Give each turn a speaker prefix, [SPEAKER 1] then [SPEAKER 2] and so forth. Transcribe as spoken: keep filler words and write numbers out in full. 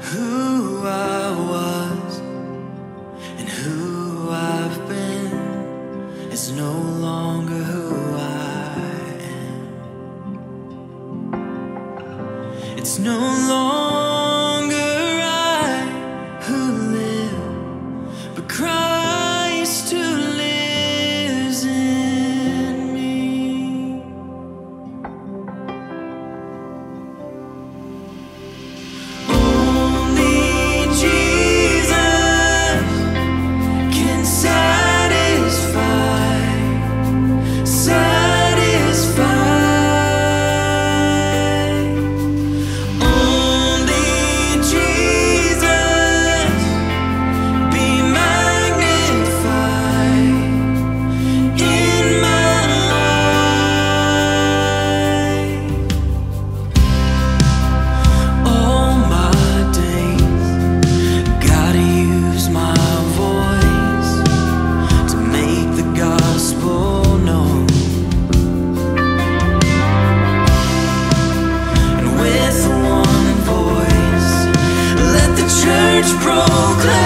[SPEAKER 1] Who I was and who I've been is no longer who I am. It's no longer I who live, but Christ who lives in me. Only Jesus can satisfy, satisfy. Only Jesus be magnified in my life. All my days, gotta use my voice to make the gospel known. And with one voice, let the church proclaim.